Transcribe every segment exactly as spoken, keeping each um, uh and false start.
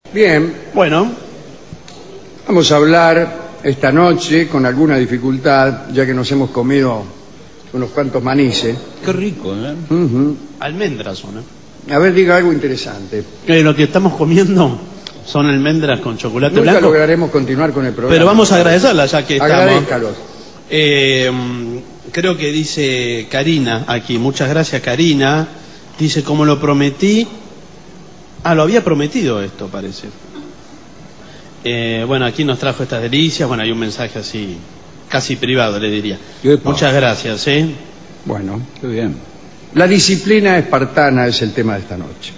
Bien, Bueno, vamos a hablar esta noche con alguna dificultad, ya que nos hemos comido unos cuantos manices. qué rico, ¿eh? Ujú. Almendras son, ¿eh? A ver, diga algo interesante. Eh, Lo que estamos comiendo son almendras con chocolate Nunca blanco. lograremos continuar con el programa. Pero vamos a agradecerlas ya que estamos. Agradézcalos. Eh, creo que dice Karina aquí, muchas gracias Karina. Dice, como lo prometí. Ah, lo había prometido esto, parece. Eh, bueno, aquí nos trajo estas delicias. Bueno, hay un mensaje así, casi privado, le diría. Epa. Muchas gracias, ¿eh? Bueno, Qué bien. la disciplina espartana es el tema de esta noche.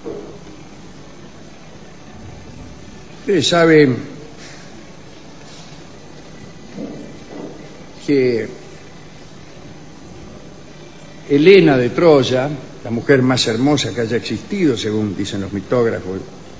Ustedes saben que Helena de Troya, la mujer más hermosa que haya existido, según dicen los mitógrafos,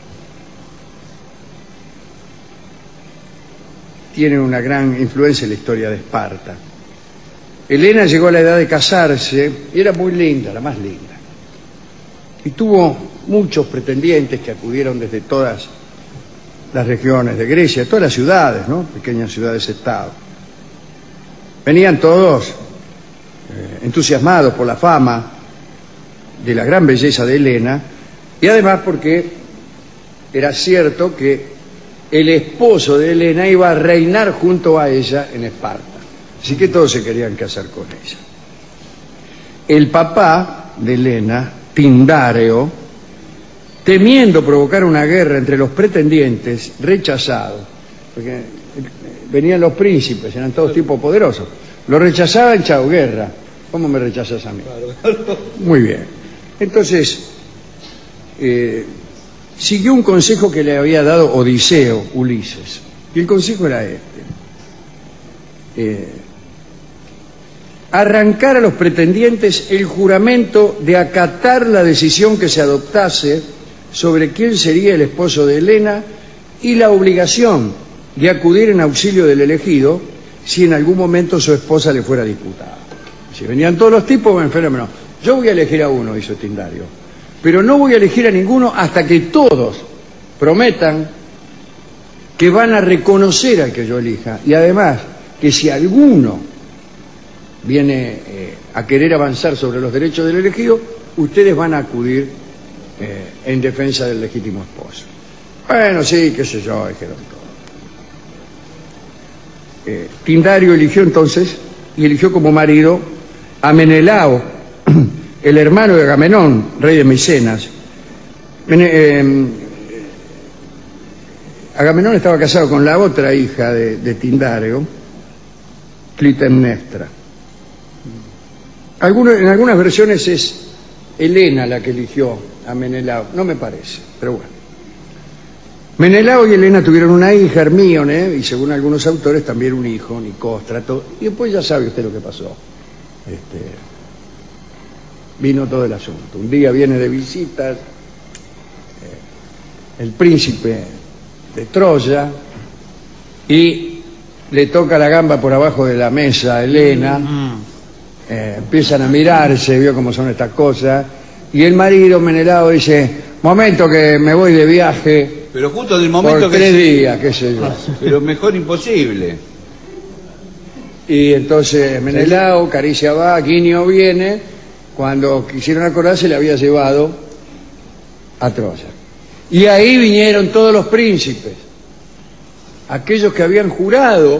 tiene una gran influencia en la historia de Esparta. Helena llegó a la edad de casarse y era muy linda, la más linda. Y tuvo muchos pretendientes que acudieron desde todas las regiones de Grecia, todas las ciudades, ¿no? Pequeñas ciudades-estado. Venían todos eh, entusiasmados por la fama de la gran belleza de Helena y además porque era cierto que el esposo de Helena iba a reinar junto a ella en Esparta. Así que todos se querían casar con ella. El papá de Helena, Tindáreo, temiendo provocar una guerra entre los pretendientes, rechazado, porque venían los príncipes, eran todos tipos poderosos, lo rechazaban, chao, guerra. ¿Cómo me rechazas a mí? Muy bien. Entonces, eh, siguió un consejo que le había dado Odiseo, Ulises, y el consejo era este. Eh, arrancar a los pretendientes el juramento de acatar la decisión que se adoptase sobre quién sería el esposo de Helena y la obligación de acudir en auxilio del elegido si en algún momento su esposa le fuera disputada. Si venían todos los tipos, buen fenómeno. Yo voy a elegir a uno, hizo Tindario, pero no voy a elegir a ninguno hasta que todos prometan que van a reconocer al que yo elija y además que si alguno viene eh, a querer avanzar sobre los derechos del elegido, ustedes van a acudir eh, en defensa del legítimo esposo. Bueno, sí, qué sé yo, dijeron todos. Eh, Tindario eligió entonces y eligió como marido a Menelao, el hermano de Agamenón, rey de Micenas. Mene, eh, Agamenón estaba casado con la otra hija de, de Tindario, Clitemnestra. Algunos, en algunas versiones es Helena la que eligió a Menelao, no me parece, pero bueno. Menelao y Helena tuvieron una hija, Hermíone, y según algunos autores también un hijo, Nicóstrato, y después ya sabe usted lo que pasó. Este, vino todo el asunto. Un día viene de visitas eh, el príncipe de Troya y le toca la gamba por abajo de la mesa a Helena. Mm. Eh, empiezan a mirarse, vio cómo son estas cosas, y el marido Menelao dice, momento que me voy de viaje. Pero justo del momento por que tres se... días, qué sé yo. Pero mejor imposible. Y entonces Menelao, caricia va, Guinio viene, cuando quisieron acordarse le había llevado a Troya. Y ahí vinieron todos los príncipes, aquellos que habían jurado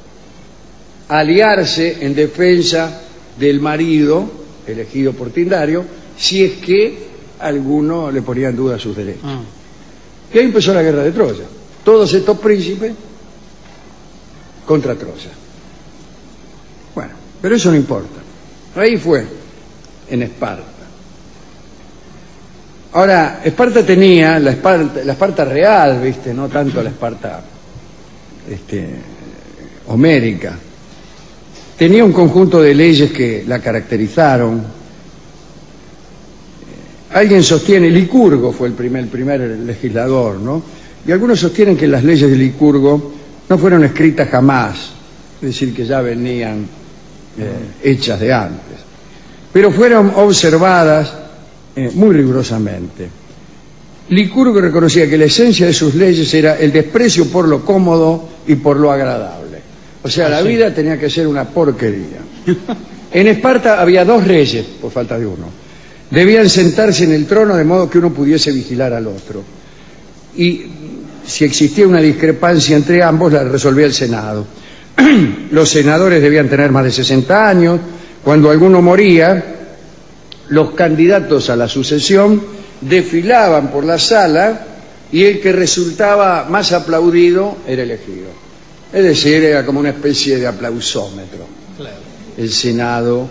aliarse en defensa del marido elegido por Tindario, si es que alguno le ponía en duda sus derechos. Ah. Y ahí empezó la guerra de Troya. Todos estos príncipes contra Troya. Bueno, pero eso no importa. Ahí fue, en Esparta. Ahora, Esparta tenía, la Esparta, la Esparta real, ¿viste? No tanto la Esparta este, homérica. Tenía un conjunto de leyes que la caracterizaron. Alguien sostiene, Licurgo fue el primer, el primer legislador, ¿no? Y algunos sostienen que las leyes de Licurgo no fueron escritas jamás, es decir, que ya venían eh, hechas de antes, pero fueron observadas eh, muy rigurosamente. Licurgo reconocía que la esencia de sus leyes era el desprecio por lo cómodo y por lo agradable. O sea, la vida tenía que ser una porquería. En Esparta había dos reyes, por falta de uno. Debían sentarse en el trono de modo que uno pudiese vigilar al otro. Y si existía una discrepancia entre ambos, la resolvía el Senado. Los senadores debían tener más de sesenta años. Cuando alguno moría, los candidatos a la sucesión desfilaban por la sala y el que resultaba más aplaudido era elegido. Es decir, era como una especie de aplausómetro. Claro. El Senado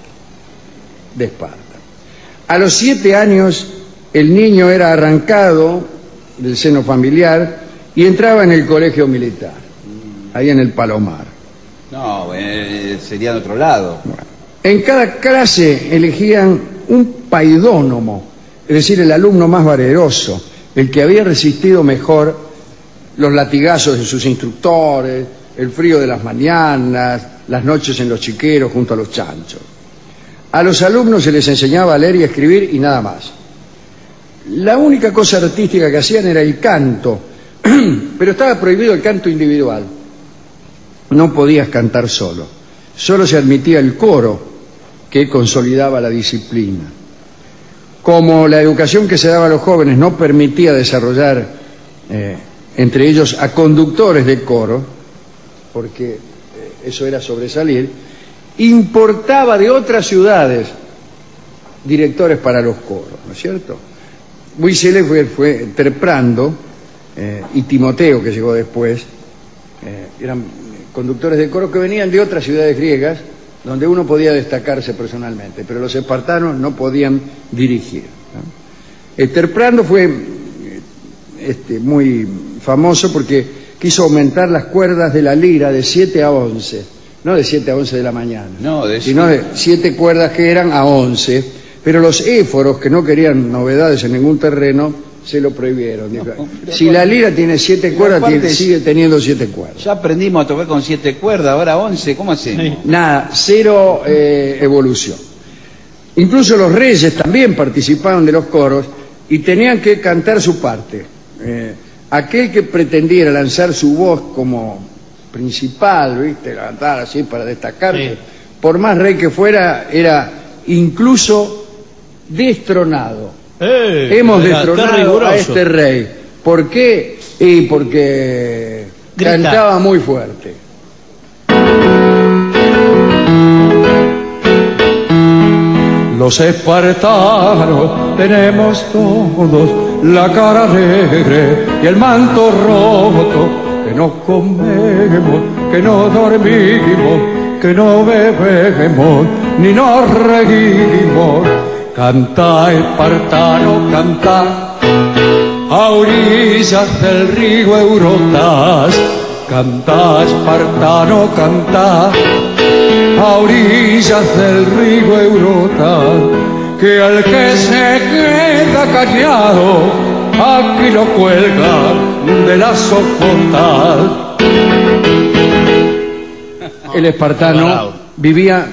de Esparta. A los siete años, el niño era arrancado del seno familiar y entraba en el colegio militar, ahí en el Palomar. No, eh, sería de otro lado. Bueno, en cada clase elegían un paidónomo, es decir, el alumno más valeroso, el que había resistido mejor los latigazos de sus instructores, el frío de las mañanas, las noches en los chiqueros junto a los chanchos. A los alumnos se les enseñaba a leer y a escribir y nada más. La única cosa artística que hacían era el canto, pero estaba prohibido el canto individual. No podías cantar solo. Solo se admitía el coro, que consolidaba la disciplina. Como la educación que se daba a los jóvenes no permitía desarrollar eh, entre ellos a conductores de coro, porque eh, eso era sobresalir, importaba de otras ciudades directores para los coros, ¿no es cierto? Muy célebre fue Terprando eh, y Timoteo, que llegó después, eh, eran conductores de coro que venían de otras ciudades griegas donde uno podía destacarse personalmente, pero los espartanos no podían dirigir, ¿no? Eh, Terprando fue este, muy famoso porque quiso aumentar las cuerdas de la lira de siete a once, no de siete a once de la mañana, no, de sino de siete cuerdas que eran a once, pero los éforos, que no querían novedades en ningún terreno, se lo prohibieron. No, si la lira tiene siete cuerdas, tiene, sigue teniendo siete cuerdas. Ya aprendimos a tocar con siete cuerdas, ahora once, ¿cómo hacemos? Sí. Nada, cero eh, evolución. Incluso los reyes también participaban de los coros y tenían que cantar su parte. Eh, aquel que pretendiera lanzar su voz como principal, ¿viste? Cantar así para destacarse, sí, por más rey que fuera, era incluso destronado. Eh, Hemos destronado a este rey. ¿Por qué? Y porque Grita. Cantaba muy fuerte. Los espartanos tenemos todos la cara alegre y el manto roto, que no comemos, que no dormimos, que no bebemos, ni nos reímos. Canta, espartano, canta, a orillas del río Eurotas. Canta, espartano, canta, a orillas del río Eurotas, que al que se queda callado, aquí lo cuelga de la soportal. El espartano vivía...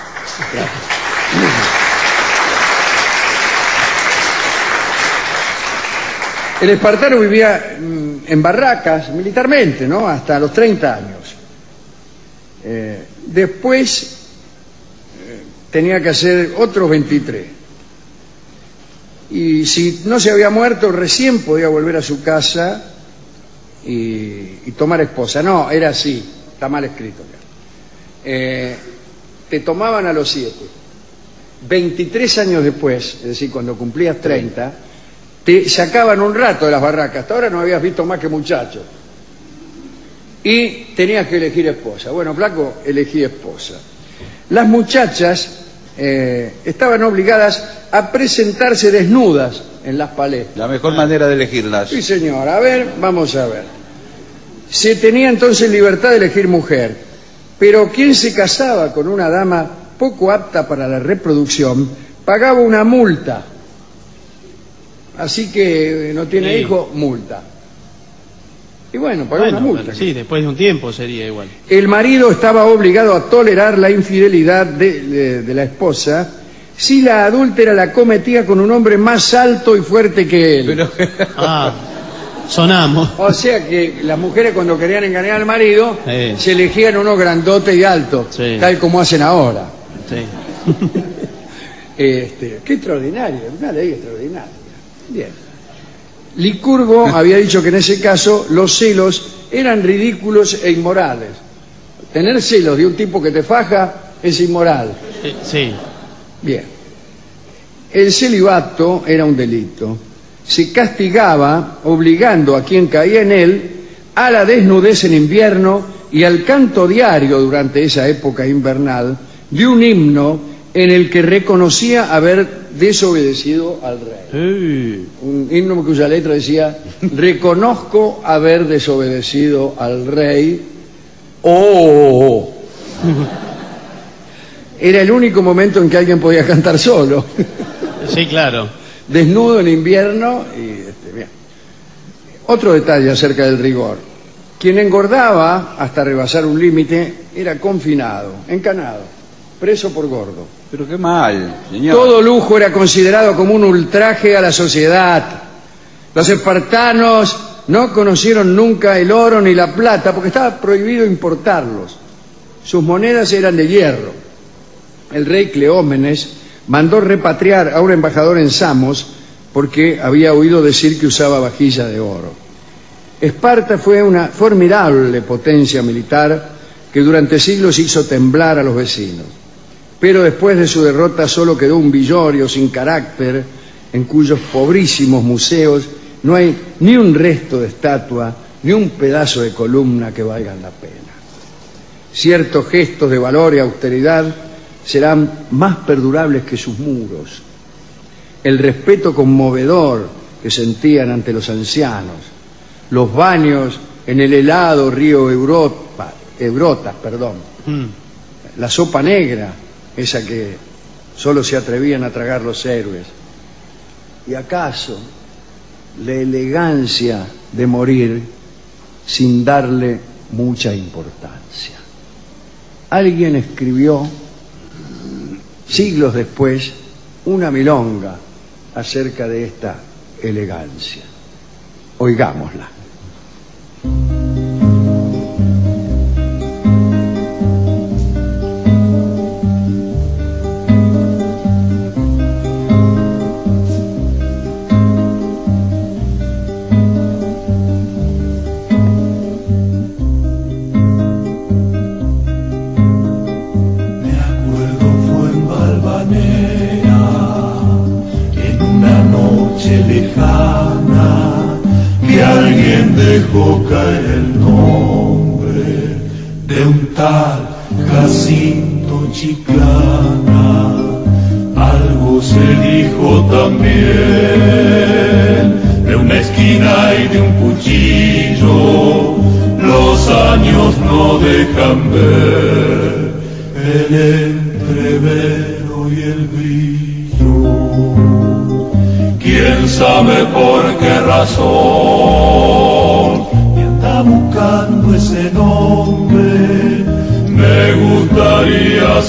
El espartano vivía en barracas militarmente, ¿no? Hasta los treinta años. Eh, después eh, tenía que hacer otros veintitrés. Y si no se había muerto, recién podía volver a su casa y, y tomar esposa. No, era así, está mal escrito acá. Eh, te tomaban a los siete. veintitrés años después, es decir, cuando cumplías treinta, te sacaban un rato de las barracas. Hasta ahora no habías visto más que muchachos. Y tenías que elegir esposa. Bueno, flaco, elegí esposa. Las muchachas eh, estaban obligadas a presentarse desnudas en las paletas. La mejor manera de elegirlas. Sí, señor. A ver, vamos a ver. Se tenía entonces libertad de elegir mujer. Pero quien se casaba con una dama poco apta para la reproducción pagaba una multa. Así que no tiene sí. hijo, multa. Y bueno, pagó bueno, una multa. Sí, después de un tiempo sería igual. El marido estaba obligado a tolerar la infidelidad de, de, de la esposa si la adúltera la cometía con un hombre más alto y fuerte que él. Pero, Ah, sonamos. O sea que las mujeres cuando querían engañar al marido Sí. se elegían uno grandote y alto, Sí. tal como hacen ahora. Sí. Este, qué extraordinario, una ley extraordinaria. Bien. Licurgo había dicho que en ese caso los celos eran ridículos e inmorales. Tener celos de un tipo que te faja es inmoral. Eh, Sí. Bien. El celibato era un delito. Se castigaba obligando a quien caía en él a la desnudez en invierno y al canto diario durante esa época invernal de un himno en el que reconocía haber desobedecido al rey. Eh, Un himno cuya letra decía: reconozco haber desobedecido al rey. ¡Oh! Era el único momento en que alguien podía cantar solo. Sí, claro. Desnudo en invierno y este, bien. Otro detalle acerca del rigor: quien engordaba hasta rebasar un límite era confinado, encanado, preso por gordo. pero qué mal, señor. Todo lujo era considerado como un ultraje a la sociedad. Los espartanos no conocieron nunca el oro ni la plata porque estaba prohibido importarlos. Sus monedas eran de hierro. El rey Cleómenes mandó repatriar a un embajador en Samos porque había oído decir que usaba vajilla de oro. Esparta fue una formidable potencia militar que durante siglos hizo temblar a los vecinos. Pero después de su derrota solo quedó un Villorio sin carácter, en cuyos pobrísimos museos no hay ni un resto de estatua, ni un pedazo de columna que valgan la pena. Ciertos gestos de valor y austeridad serán más perdurables que sus muros. El respeto conmovedor que sentían ante los ancianos, los baños en el helado río Europa, Eurotas, perdón, Mm. la sopa negra, esa que solo se atrevían a tragar los héroes. ¿Y acaso la elegancia de morir sin darle mucha importancia? Alguien escribió siglos después una milonga acerca de esta elegancia. Oigámosla. Dejó caer el nombre de un tal Jacinto Chiclana. Algo se dijo también de una esquina y de un cuchillo. Los años no dejan ver el entrevero y el brillo. ¿Quién sabe por qué razón me anda buscando ese nombre? Me gustaría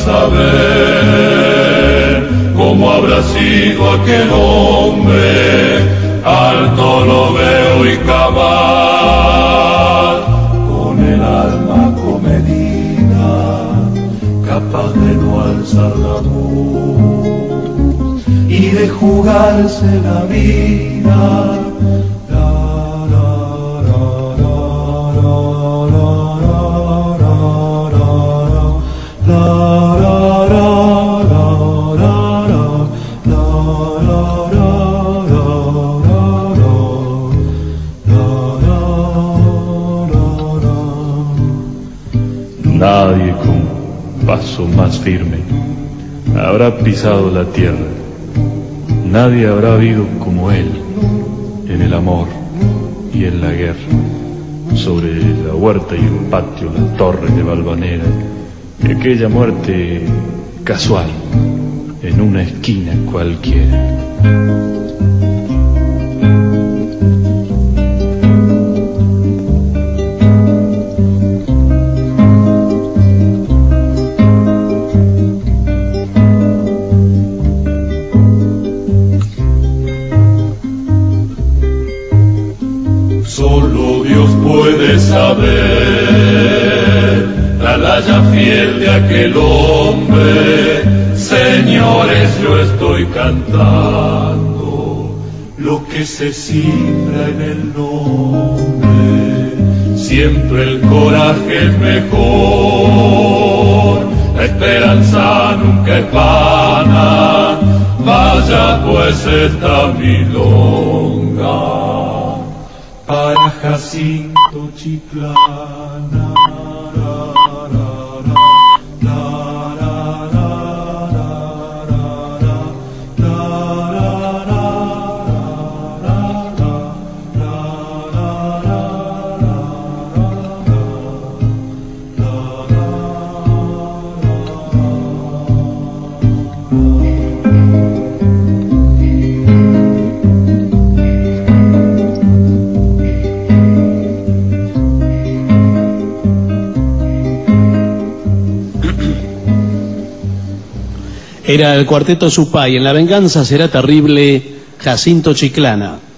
saber cómo habrá sido aquel hombre. Alto lo veo y cabal, con el alma comedida, capaz de no alzar la voz y de jugarse la vida. Nadie con paso más firme habrá pisado la tierra. Nadie habrá habido como él en el amor y en la guerra. Sobre la huerta y el patio, la torre de Valvanera, y aquella muerte casual en una esquina cualquiera. puede saber la laya fiel de aquel hombre. Señores, yo estoy cantando lo que se cifra en el nombre. Siempre el coraje es mejor, la esperanza nunca es vana. Vaya pues esta milonga para Jacinto Chiclana. Era el cuarteto Supay, en La venganza será terrible, Jacinto Chiclana.